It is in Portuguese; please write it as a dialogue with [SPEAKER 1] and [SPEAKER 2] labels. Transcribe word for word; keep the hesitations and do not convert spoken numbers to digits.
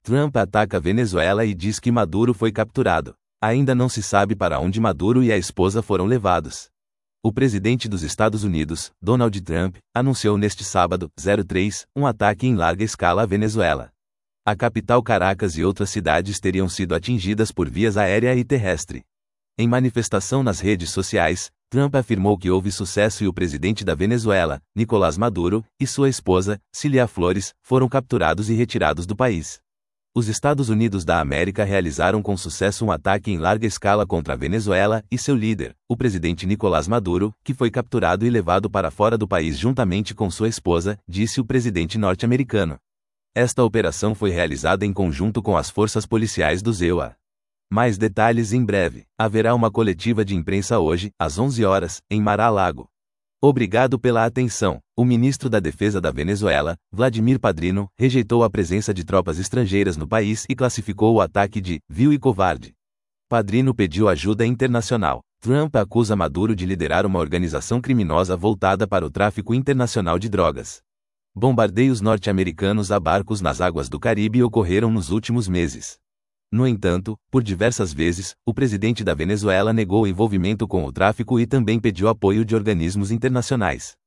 [SPEAKER 1] Trump ataca a Venezuela e diz que Maduro foi capturado. Ainda não se sabe para onde Maduro e a esposa foram levados. O presidente dos Estados Unidos, Donald Trump, anunciou neste sábado, três, um ataque em larga escala à Venezuela. A capital Caracas e outras cidades teriam sido atingidas por vias aérea e terrestre. Em manifestação nas redes sociais, Trump afirmou que houve sucesso e o presidente da Venezuela, Nicolás Maduro, e sua esposa, Cilia Flores, foram capturados e retirados do país. Os Estados Unidos da América realizaram com sucesso um ataque em larga escala contra a Venezuela e seu líder, o presidente Nicolás Maduro, que foi capturado e levado para fora do país juntamente com sua esposa, disse o presidente norte-americano. Esta operação foi realizada em conjunto com as forças policiais do Z E U A. Mais detalhes em breve. Haverá uma coletiva de imprensa hoje, às onze horas, em Mar-a-Lago. Obrigado pela atenção. O ministro da Defesa da Venezuela, Vladimir Padrino, rejeitou a presença de tropas estrangeiras no país e classificou o ataque de vil e covarde. Padrino pediu ajuda internacional. Trump acusa Maduro de liderar uma organização criminosa voltada para o tráfico internacional de drogas. Bombardeios norte-americanos a barcos nas águas do Caribe ocorreram nos últimos meses. No entanto, por diversas vezes, o presidente da Venezuela negou envolvimento com o tráfico e também pediu apoio de organismos internacionais.